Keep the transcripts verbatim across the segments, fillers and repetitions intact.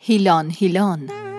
Hilan hilan.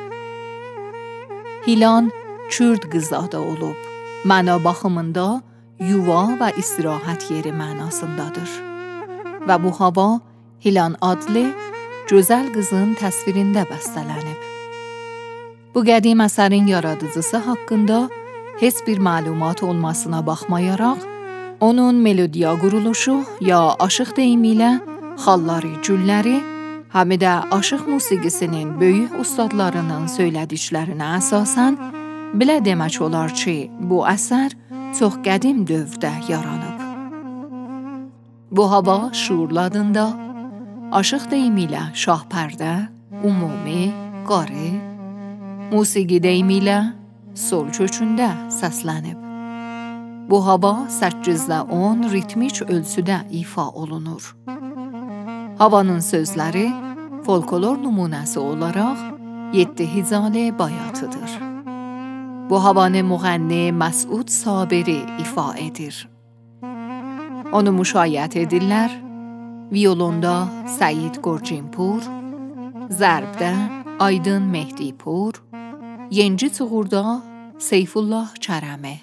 Hilan Kürd qızadı olub. Məna baxımında yuva və istirahət yeri mənasındadır. Və bu hava Hilan adlı gözəl qızın təsvirində bəstələnib. Bu qədim əsərin yaradıcısı haqqında heç bir məlumat olmasına baxmayaraq, onun melodiya quruluşu ya aşıq deyimi ilə xalları, gülləri, həm də aşıq musiqisinin böyük ustadlarının söylədiklərinə əsasən belə demək olar ki, bu əsər çox qədim dövrdə yaranıb. Bu hava şuurlu adında aşıq deyimi ilə şahpərdə, ümumi, qarı, musiqi deyimi ilə sol kökündə səslənib. Bu hava səkkizdə on ritmik ölçüdə ifa olunur. Havanın sözləri folklor nümunəsi olaraq yeddi hicalı bayatıdır. Bu havanı müğənni Məsud Sabiri ifa edir. Onu müşayiət edirlər, violonda Səid Qorcinpur, zərbdə Aydın Mehdipur, yenci çuğurda Seyfullah Kərəmi.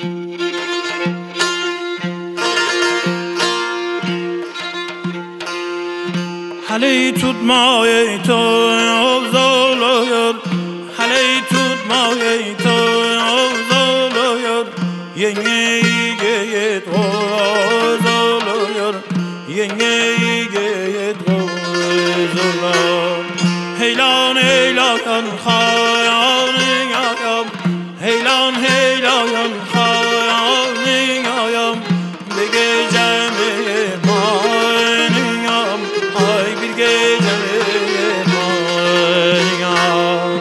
Hali tutmayı tozuluyor, hali tutmayı tozuluyor, yeni geyit tozuluyor, yeni geyit tozuluyor. Heylan heylan hayanın ayam, heylan heylan hayanın ayam, bir gecemi maynıyam, ay bir gecemi maynıyam.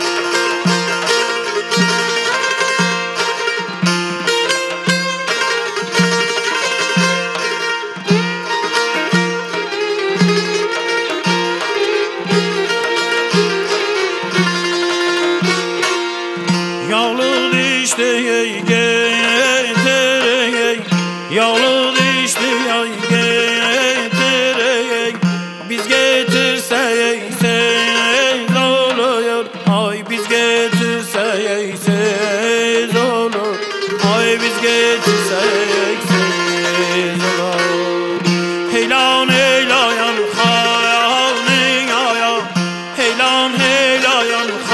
Yağlı dişliyi getireyim, yağlı dişliyi getireyim, biz getirseyik siz oluyor, ay biz getirseyik siz olur, ay biz getirseyik siz olur. Heylan heylayan hayanın aya, heylan heylayan